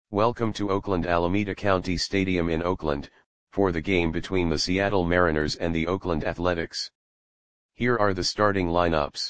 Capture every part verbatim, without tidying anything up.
Welcome to Oakland Alameda County Stadium in Oakland, for the game between the Seattle Mariners and the Oakland Athletics. Here are the starting lineups.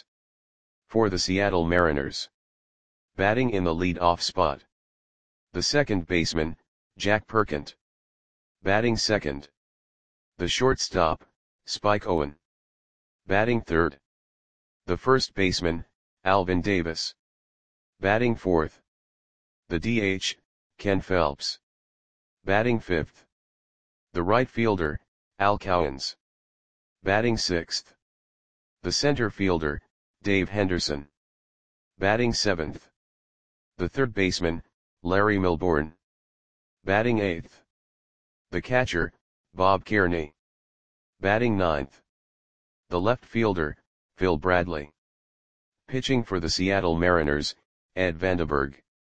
For the Seattle Mariners. Batting in the lead-off spot. The second baseman, Jack Perkent. Batting second. The shortstop, Spike Owen. Batting third. The first baseman, Alvin Davis. Batting fourth. The D H, Ken Phelps. Batting fifth. The right fielder, Al Cowens. Batting sixth. The center fielder, Dave Henderson. Batting seventh. The third baseman, Larry Milbourne. Batting eighth. The catcher, Bob Kearney. Batting ninth. The left fielder, Phil Bradley. Pitching for the Seattle Mariners, Ed Vandenberg.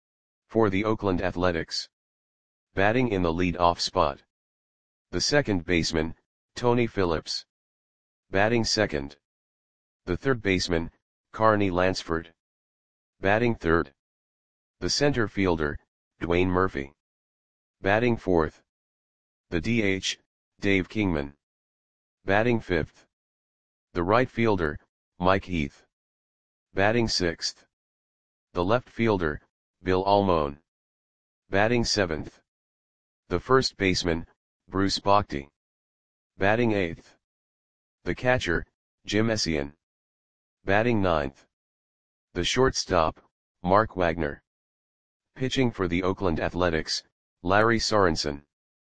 For the Oakland Athletics. Batting in the lead-off spot. The second baseman, Tony Phillips. Batting second. The third baseman, Carney Lansford. Batting third. The center fielder, Dwayne Murphy. Batting fourth. The D H, Dave Kingman. Batting fifth. The right fielder, Mike Heath. Batting sixth. The left fielder, Bill Almone. Batting seventh. The first baseman, Bruce Bochy. Batting eighth. The catcher, Jim Essien. Batting ninth. The shortstop, Mark Wagner. Pitching for the Oakland Athletics, Larry Sorensen.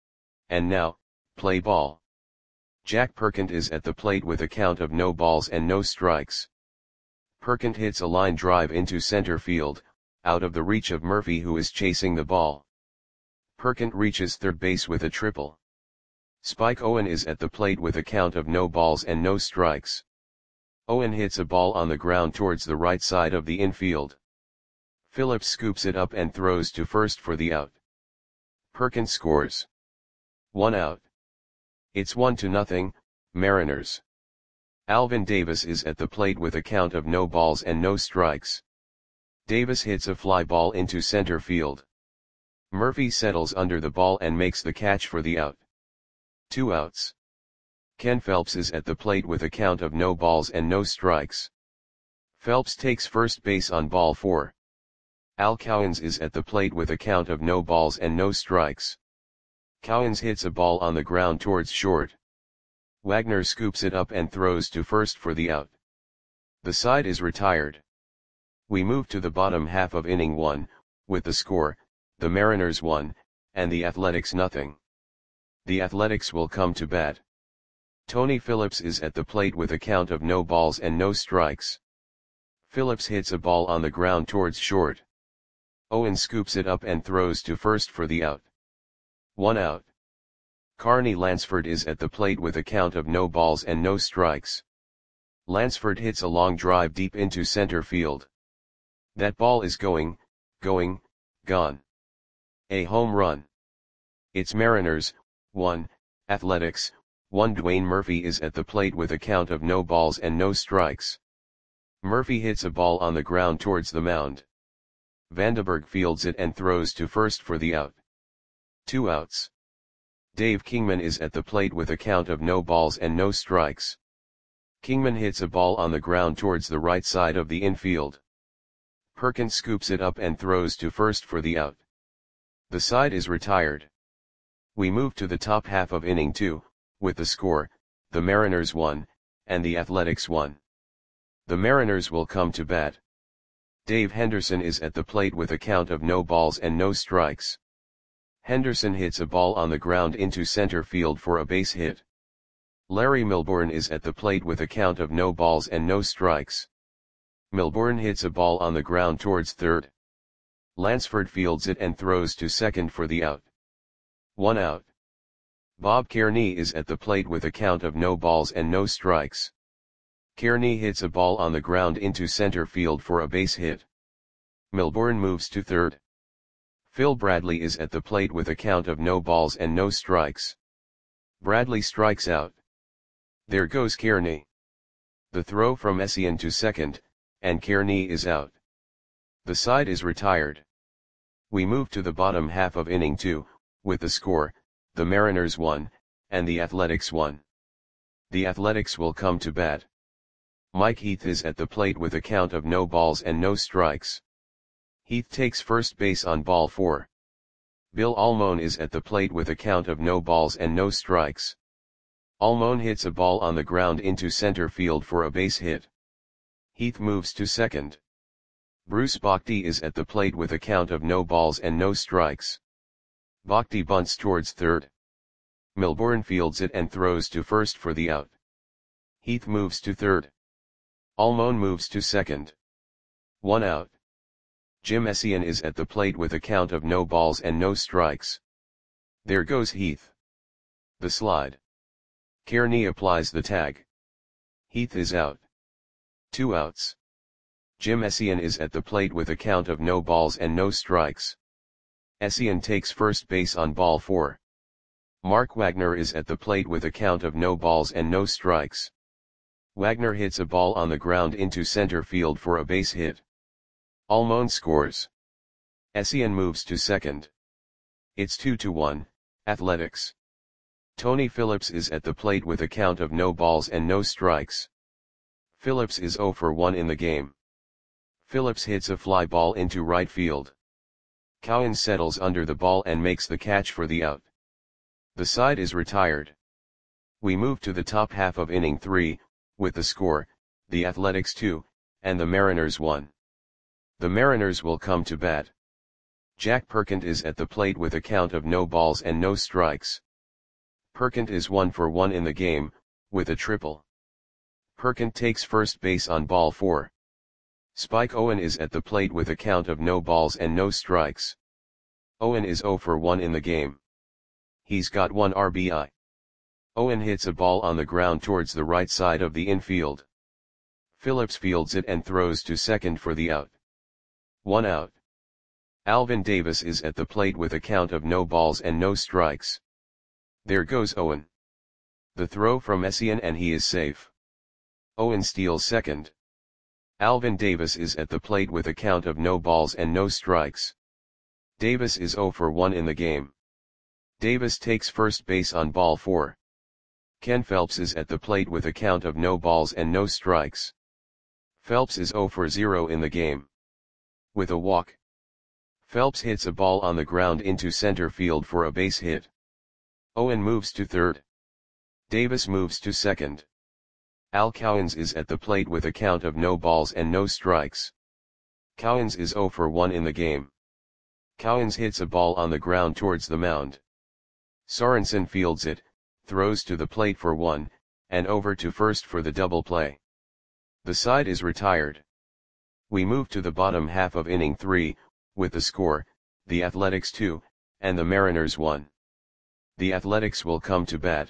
And now, play ball. Jack Perkent is at the plate with a count of no balls and no strikes. Perkent hits a line drive into center field, out of the reach of Murphy, who is chasing the ball. Perkent reaches third base with a triple. Spike Owen is at the plate with a count of no balls and no strikes. Owen hits a ball on the ground towards the right side of the infield. Phillips scoops it up and throws to first for the out. Perkent scores. One out. It's one to nothing, Mariners. Alvin Davis is at the plate with a count of no balls and no strikes. Davis hits a fly ball into center field. Murphy settles under the ball and makes the catch for the out. Two outs. Ken Phelps is at the plate with a count of no balls and no strikes. Phelps takes first base on ball four. Al Cowens is at the plate with a count of no balls and no strikes. Cowens hits a ball on the ground towards short. Wagner scoops it up and throws to first for the out. The side is retired. We move to the bottom half of inning one, with the score, the Mariners one, and the Athletics nothing. The Athletics will come to bat. Tony Phillips is at the plate with a count of no balls and no strikes. Phillips hits a ball on the ground towards short. Owen scoops it up and throws to first for the out. One out. Carney Lansford is at the plate with a count of no balls and no strikes. Lansford hits a long drive deep into center field. That ball is going, going, gone. A home run. It's Mariners, one, Athletics, one. Dwayne Murphy is at the plate with a count of no balls and no strikes. Murphy hits a ball on the ground towards the mound. Vandenberg fields it and throws to first for the out. Two outs. Dave Kingman is at the plate with a count of no balls and no strikes. Kingman hits a ball on the ground towards the right side of the infield. Perkent scoops it up and throws to first for the out. The side is retired. We move to the top half of inning two, with the score, the Mariners one, and the Athletics one. The Mariners will come to bat. Dave Henderson is at the plate with a count of no balls and no strikes. Henderson hits a ball on the ground into center field for a base hit. Larry Milbourne is at the plate with a count of no balls and no strikes. Milbourne hits a ball on the ground towards third. Lansford fields it and throws to second for the out. One out. Bob Kearney is at the plate with a count of no balls and no strikes. Kearney hits a ball on the ground into center field for a base hit. Milbourne moves to third. Phil Bradley is at the plate with a count of no balls and no strikes. Bradley strikes out. There goes Kearney. The throw from Essien to second, and Kearney is out. The side is retired. We move to the bottom half of inning two, with the score, the Mariners one, and the Athletics one. The Athletics will come to bat. Mike Heath is at the plate with a count of no balls and no strikes. Heath takes first base on ball four. Bill Almon is at the plate with a count of no balls and no strikes. Almon hits a ball on the ground into center field for a base hit. Heath moves to second. Bruce Bhakti is at the plate with a count of no balls and no strikes. Bhakti bunts towards third. Milbourne fields it and throws to first for the out. Heath moves to third. Almon moves to second. One out. Jim Essien is at the plate with a count of no balls and no strikes. There goes Heath. The slide. Kearney applies the tag. Heath is out. Two outs. Jim Essien is at the plate with a count of no balls and no strikes. Essien takes first base on ball four. Mark Wagner is at the plate with a count of no balls and no strikes. Wagner hits a ball on the ground into center field for a base hit. Almon scores. Essien moves to second. It's two to one, Athletics. Tony Phillips is at the plate with a count of no balls and no strikes. Phillips is oh for one in the game. Phillips hits a fly ball into right field. Cowan settles under the ball and makes the catch for the out. The side is retired. We move to the top half of inning three, with the score, the Athletics two, and the Mariners one. The Mariners will come to bat. Jack Perkins is at the plate with a count of no balls and no strikes. Perkins is one for one in the game, with a triple. Perkins takes first base on ball four. Spike Owen is at the plate with a count of no balls and no strikes. Owen is oh for one in the game. He's got one R B I. Owen hits a ball on the ground towards the right side of the infield. Phillips fields it and throws to second for the out. One out. Alvin Davis is at the plate with a count of no balls and no strikes. There goes Owen. The throw from Essien and he is safe. Owen steals second. Alvin Davis is at the plate with a count of no balls and no strikes. Davis is oh for one in the game. Davis takes first base on ball four. Ken Phelps is at the plate with a count of no balls and no strikes. Phelps is oh for zero in the game. With a walk. Phelps hits a ball on the ground into center field for a base hit. Owen moves to third. Davis moves to second. Al Cowens is at the plate with a count of no balls and no strikes. Cowens is oh for one in the game. Cowens hits a ball on the ground towards the mound. Sorensen fields it, throws to the plate for one, and over to first for the double play. The side is retired. We move to the bottom half of inning three, with the score, the Athletics two, and the Mariners one. The Athletics will come to bat.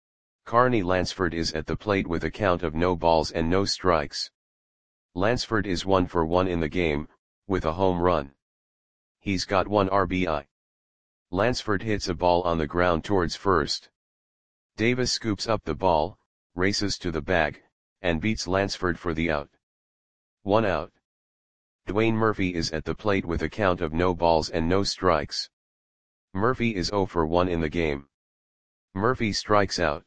Carney Lansford is at the plate with a count of no balls and no strikes. Lansford is one for one in the game, with a home run. He's got one R B I. Lansford hits a ball on the ground towards first. Davis scoops up the ball, races to the bag, and beats Lansford for the out. One out. Dwayne Murphy is at the plate with a count of no balls and no strikes. Murphy is oh for one in the game. Murphy strikes out.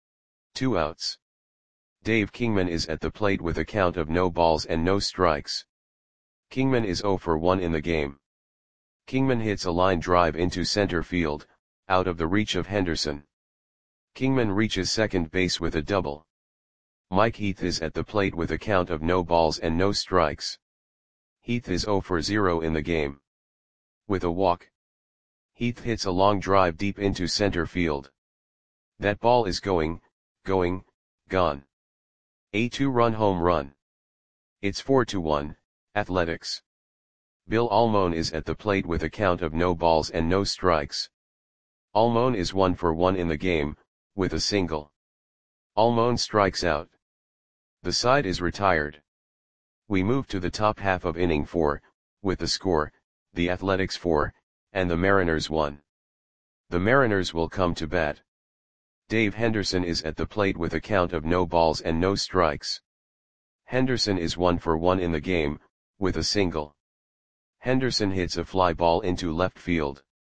Two outs. Dave Kingman is at the plate with a count of no balls and no strikes. Kingman is oh for one in the game. Kingman hits a line drive into center field, out of the reach of Henderson. Kingman reaches second base with a double. Mike Heath is at the plate with a count of no balls and no strikes. Heath is oh for zero in the game. With a walk. Heath hits a long drive deep into center field. That ball is going, going, gone. A two-run home run. It's four to one, Athletics. Bill Almon is at the plate with a count of no balls and no strikes. Almon is one for one in the game, with a single. Almon strikes out. The side is retired. We move to the top half of inning four, with the score, the Athletics four, and the Mariners one. The Mariners will come to bat. Dave Henderson is at the plate with a count of no balls and no strikes. Henderson is one for one in the game, with a single. Henderson hits a fly ball into left field.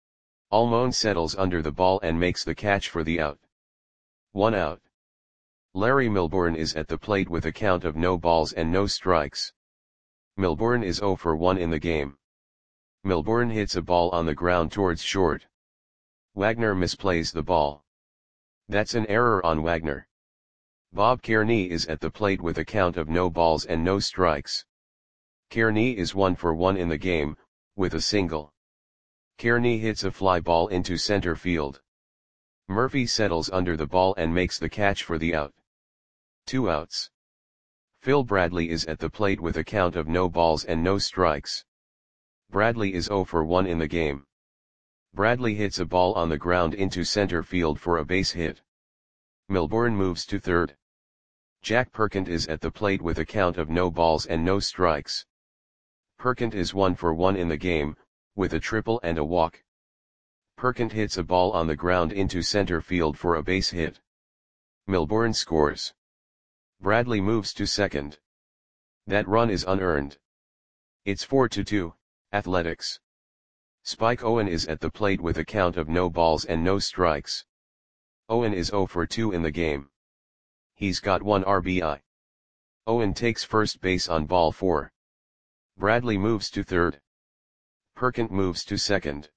Almon settles under the ball and makes the catch for the out. One out. Larry Milbourne is at the plate with a count of no balls and no strikes. Milbourne is zero for one in the game. Milbourne hits a ball on the ground towards short. Wagner misplays the ball. That's an error on Wagner. Bob Kearney is at the plate with a count of no balls and no strikes. Kearney is one for one in the game, with a single. Kearney hits a fly ball into center field. Murphy settles under the ball and makes the catch for the out. Two outs. Phil Bradley is at the plate with a count of no balls and no strikes. Bradley is zero for one in the game. Bradley hits a ball on the ground into center field for a base hit. Milbourne moves to third. Jack Perkins is at the plate with a count of no balls and no strikes. Perkins is one for one in the game, with a triple and a walk. Perkins hits a ball on the ground into center field for a base hit. Milbourne scores. Bradley moves to second. That run is unearned. It's four to two, Athletics. Spike Owen is at the plate with a count of no balls and no strikes. Owen is zero for two in the game. He's got one R B I. Owen takes first base on ball four. Bradley moves to third. Perkins moves to second.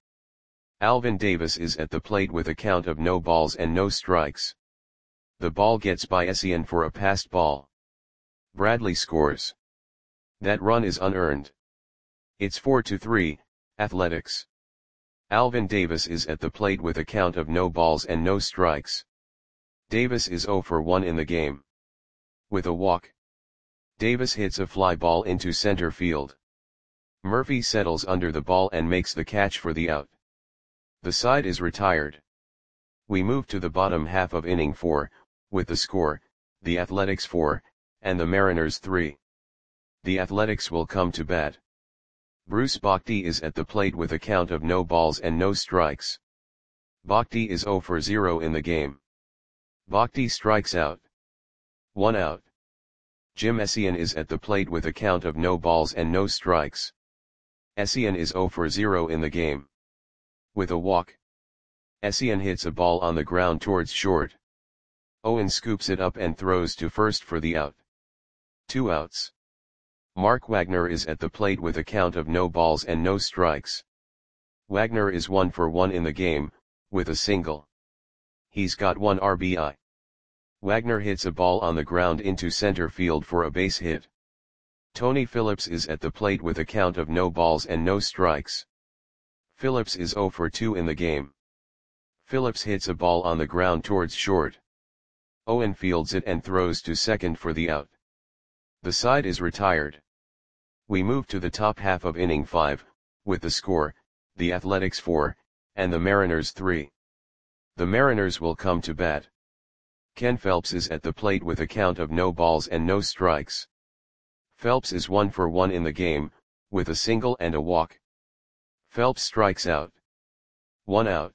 Alvin Davis is at the plate with a count of no balls and no strikes. The ball gets by Essien for a passed ball. Bradley scores. That run is unearned. It's four to three, Athletics. Alvin Davis is at the plate with a count of no balls and no strikes. Davis is zero for one in the game. With a walk. Davis hits a fly ball into center field. Murphy settles under the ball and makes the catch for the out. The side is retired. We move to the bottom half of inning four, with the score, the Athletics four, and the Mariners three. The Athletics will come to bat. Bruce Bochy is at the plate with a count of no balls and no strikes. Bochy is zero for zero in the game. Bochy strikes out. One out. Jim Essien is at the plate with a count of no balls and no strikes. Essien is zero for zero in the game. With a walk. Essien hits a ball on the ground towards short. Owen scoops it up and throws to first for the out. Two outs. Mark Wagner is at the plate with a count of no balls and no strikes. Wagner is one for one in the game, with a single. He's got one R B I. Wagner hits a ball on the ground into center field for a base hit. Tony Phillips is at the plate with a count of no balls and no strikes. Phillips is zero for two in the game. Phillips hits a ball on the ground towards short. Owen fields it and throws to second for the out. The side is retired. We move to the top half of inning five, with the score, the Athletics four, and the Mariners three. The Mariners will come to bat. Ken Phelps is at the plate with a count of no balls and no strikes. Phelps is one for one in the game, with a single and a walk. Phelps strikes out. One out.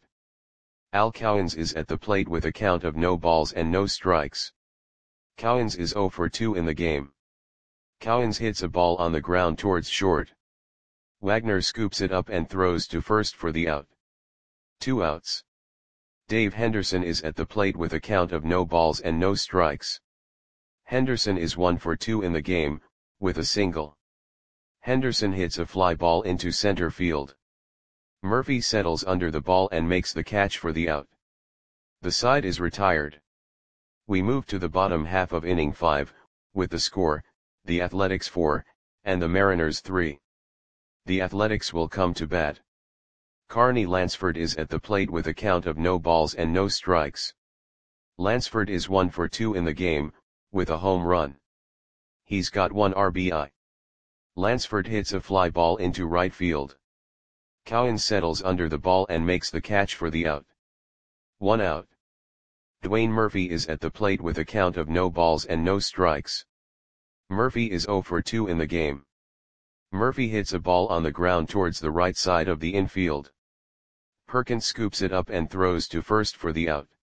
Al Cowens is at the plate with a count of no balls and no strikes. Cowens is zero for two in the game. Cowens hits a ball on the ground towards short. Wagner scoops it up and throws to first for the out. Two outs. Dave Henderson is at the plate with a count of no balls and no strikes. Henderson is one for two in the game, with a single. Henderson hits a fly ball into center field. Murphy settles under the ball and makes the catch for the out. The side is retired. We move to the bottom half of inning five, with the score, the Athletics four, and the Mariners three. The Athletics will come to bat. Carney Lansford is at the plate with a count of no balls and no strikes. Lansford is one for two in the game, with a home run. He's got one R B I. Lansford hits a fly ball into right field. Cowens settles under the ball and makes the catch for the out. One out. Dwayne Murphy is at the plate with a count of no balls and no strikes. Murphy is zero for two in the game. Murphy hits a ball on the ground towards the right side of the infield. Perkins scoops it up and throws to first for the out.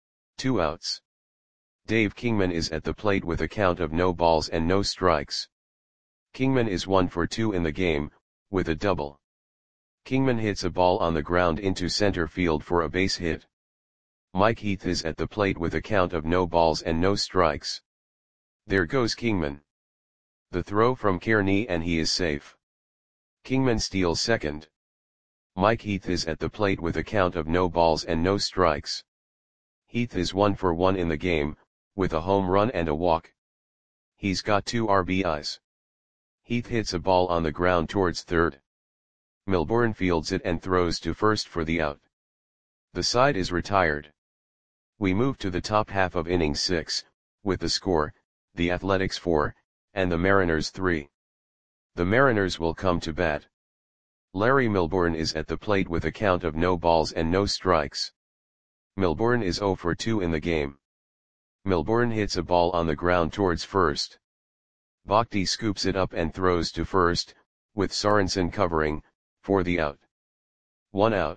Two outs. Dave Kingman is at the plate with a count of no balls and no strikes. Kingman is one for two in the game, with a double. Kingman hits a ball on the ground into center field for a base hit. Mike Heath is at the plate with a count of no balls and no strikes. There goes Kingman. The throw from Kearney and he is safe. Kingman steals second. Mike Heath is at the plate with a count of no balls and no strikes. Heath is one for one in the game, with a home run and a walk. He's got two R B Is. Heath hits a ball on the ground towards third. Milbourne fields it and throws to first for the out. The side is retired. We move to the top half of inning six, with the score, the Athletics four, and the Mariners three. The Mariners will come to bat. Larry Milbourne is at the plate with a count of no balls and no strikes. Milbourne is zero for two in the game. Milbourne hits a ball on the ground towards first. Bhakti scoops it up and throws to first, with Sorensen covering, for the out. One out.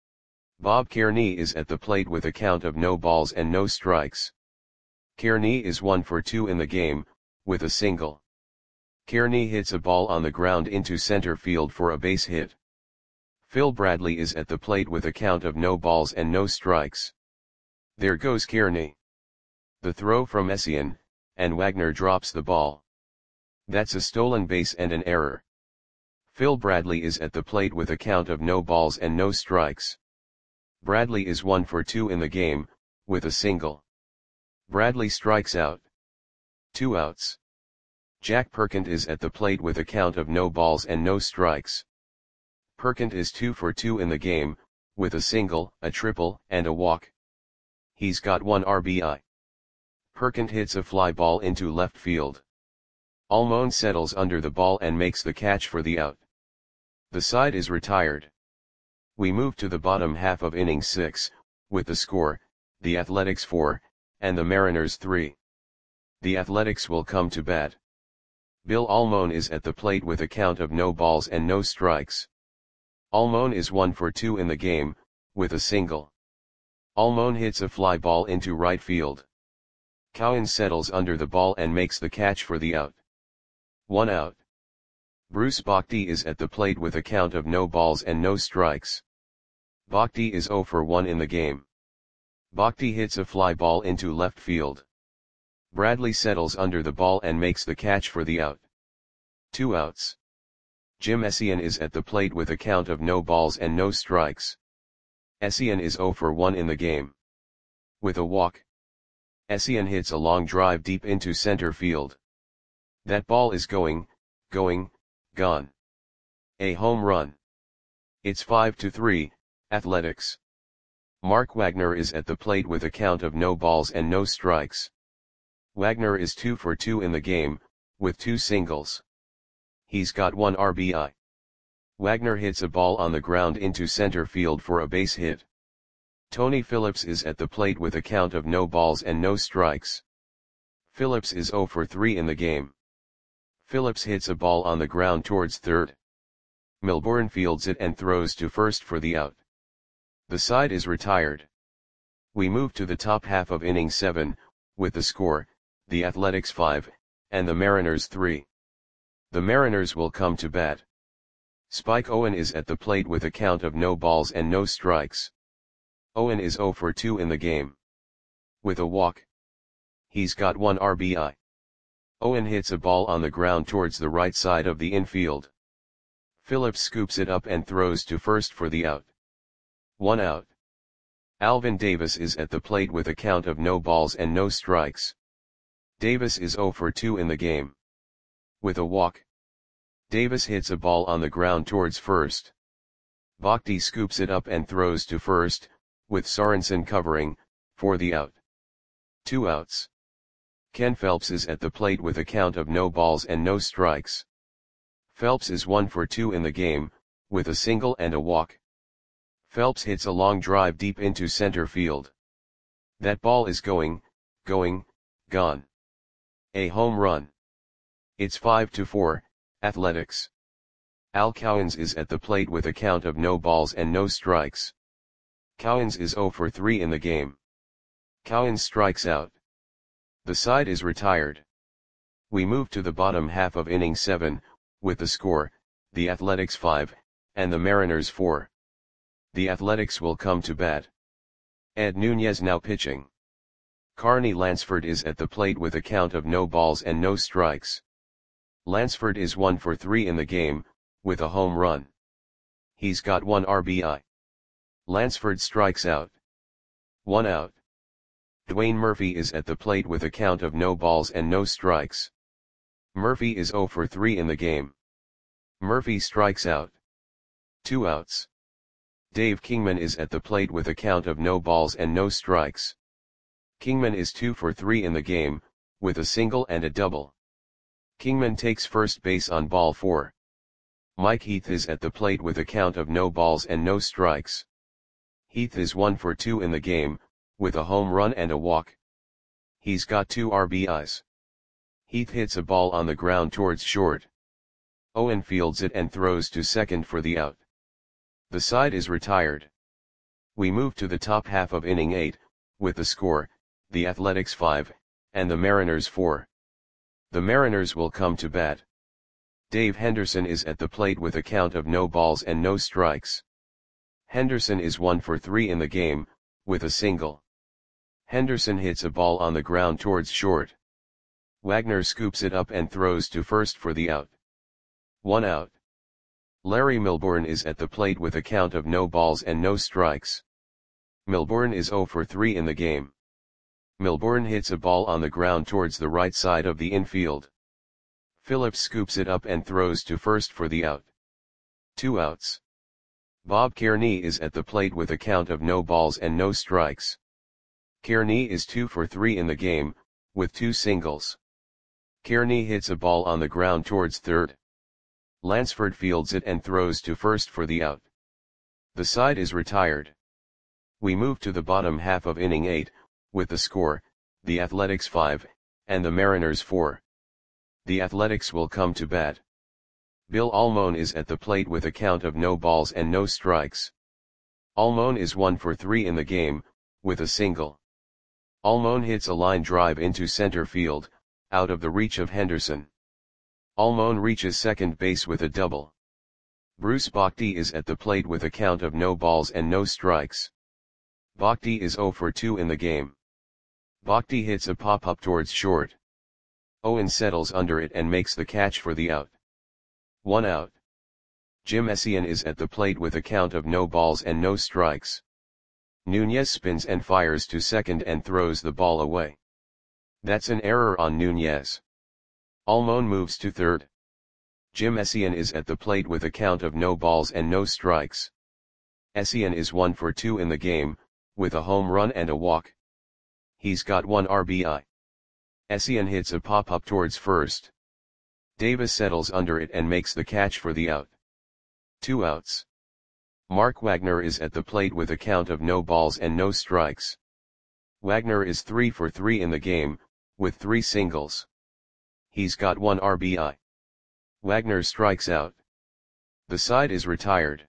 Bob Kearney is at the plate with a count of no balls and no strikes. Kearney is one for two in the game, with a single. Kearney hits a ball on the ground into center field for a base hit. Phil Bradley is at the plate with a count of no balls and no strikes. There goes Kearney. The throw from Essien, and Wagner drops the ball. That's a stolen base and an error. Phil Bradley is at the plate with a count of no balls and no strikes. Bradley is one for two in the game, with a single. Bradley strikes out. Two outs. Jack Perkins is at the plate with a count of no balls and no strikes. Perkins is two for two in the game, with a single, a triple, and a walk. He's got one R B I. Perkins hits a fly ball into left field. Almon settles under the ball and makes the catch for the out. The side is retired. We move to the bottom half of inning six, with the score, the Athletics four, and the Mariners three. The Athletics will come to bat. Bill Almon is at the plate with a count of no balls and no strikes. Almon is one for two in the game, with a single. Almon hits a fly ball into right field. Cowan settles under the ball and makes the catch for the out. One out. Bruce Bhakti is at the plate with a count of no balls and no strikes. Bhakti is zero for one in the game. Bhakti hits a fly ball into left field. Bradley settles under the ball and makes the catch for the out. Two outs. Jim Essien is at the plate with a count of no balls and no strikes. Essien is zero for one in the game. With a walk. Essien hits a long drive deep into center field. That ball is going, going, gone. A home run. It's five to three, Athletics. Mark Wagner is at the plate with a count of no balls and no strikes. Wagner is two for two in the game, with two singles. He's got one R B I. Wagner hits a ball on the ground into center field for a base hit. Tony Phillips is at the plate with a count of no balls and no strikes. Phillips is zero for three in the game. Phillips hits a ball on the ground towards third. Milbourne fields it and throws to first for the out. The side is retired. We move to the top half of inning seven, with the score, the Athletics five, and the Mariners three. The Mariners will come to bat. Spike Owen is at the plate with a count of no balls and no strikes. Owen is zero for two in the game. With a walk. He's got one R B I. Owen hits a ball on the ground towards the right side of the infield. Phillips scoops it up and throws to first for the out. One out. Alvin Davis is at the plate with a count of no balls and no strikes. Davis is zero for two in the game. With a walk. Davis hits a ball on the ground towards first. Bhakti scoops it up and throws to first, with Sorensen covering, for the out. Two outs. Ken Phelps is at the plate with a count of no balls and no strikes. Phelps is one for two in the game, with a single and a walk. Phelps hits a long drive deep into center field. That ball is going, going, gone. A home run. It's five to four, Athletics. Al Cowens is at the plate with a count of no balls and no strikes. Cowens is zero for three in the game. Cowens strikes out. The side is retired. We move to the bottom half of inning seven, with the score, the Athletics five, and the Mariners four. The Athletics will come to bat. Ed Nunez now pitching. Carney Lansford is at the plate with a count of no balls and no strikes. Lansford is one for three in the game, with a home run. He's got one R B I. Lansford strikes out. One out. Dwayne Murphy is at the plate with a count of no balls and no strikes. Murphy is zero for three in the game. Murphy strikes out. Two outs. Dave Kingman is at the plate with a count of no balls and no strikes. Kingman is two for three in the game, with a single and a double. Kingman takes first base on ball four. Mike Heath is at the plate with a count of no balls and no strikes. Heath is one for two in the game, with a home run and a walk. He's got two R B Is. Heath hits a ball on the ground towards short. Owen fields it and throws to second for the out. The side is retired. We move to the top half of inning eight, with the score, the Athletics five, and the Mariners four. The Mariners will come to bat. Dave Henderson is at the plate with a count of no balls and no strikes. Henderson is one for three in the game, with a single. Henderson hits a ball on the ground towards short. Wagner scoops it up and throws to first for the out. One out. Larry Milbourne is at the plate with a count of no balls and no strikes. Milbourne is zero for three in the game. Milbourne hits a ball on the ground towards the right side of the infield. Phillips scoops it up and throws to first for the out. Two outs. Bob Kearney is at the plate with a count of no balls and no strikes. Kearney is two for three in the game, with two singles. Kearney hits a ball on the ground towards third. Lansford fields it and throws to first for the out. The side is retired. We move to the bottom half of inning eight, with the score, the Athletics five, and the Mariners four. The Athletics will come to bat. Bill Almon is at the plate with a count of no balls and no strikes. Almon is one for three in the game, with a single. Almon hits a line drive into center field, out of the reach of Henderson. Almon reaches second base with a double. Bruce Bhakdi is at the plate with a count of no balls and no strikes. Bhakdi is zero for two in the game. Bhakdi hits a pop-up towards short. Owen settles under it and makes the catch for the out. One out. Jim Essien is at the plate with a count of no balls and no strikes. Nunez spins and fires to second and throws the ball away. That's an error on Nunez. Almon moves to third. Jim Essien is at the plate with a count of no balls and no strikes. Essien is one for two in the game, with a home run and a walk. He's got one R B I. Essien hits a pop-up towards first. Davis settles under it and makes the catch for the out. Two outs. Mark Wagner is at the plate with a count of no balls and no strikes. Wagner is three for three in the game, with three singles. He's got one R B I. Wagner strikes out. The side is retired.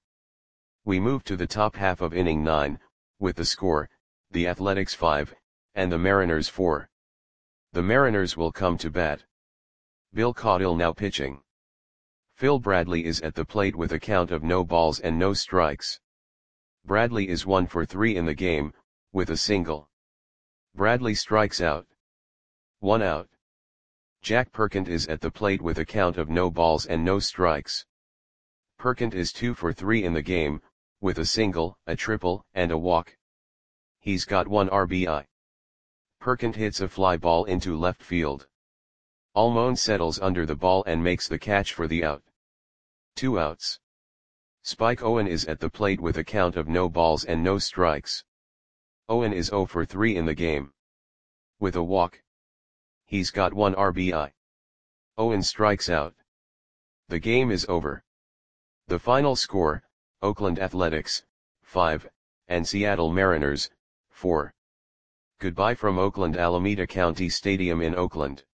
We move to the top half of inning nine, with the score, the Athletics five, and the Mariners four. The Mariners will come to bat. Bill Caudill now pitching. Phil Bradley is at the plate with a count of no balls and no strikes. Bradley is one for three in the game, with a single. Bradley strikes out. One out. Jack Perkins is at the plate with a count of no balls and no strikes. Perkins is two for three in the game, with a single, a triple, and a walk. He's got one R B I. Perkins hits a fly ball into left field. Almon settles under the ball and makes the catch for the out. Two outs. Spike Owen is at the plate with a count of no balls and no strikes. Owen is zero for three in the game. With a walk. He's got one R B I. Owen strikes out. The game is over. The final score, Oakland Athletics, five, and Seattle Mariners, four. Goodbye from Oakland Alameda County Stadium in Oakland.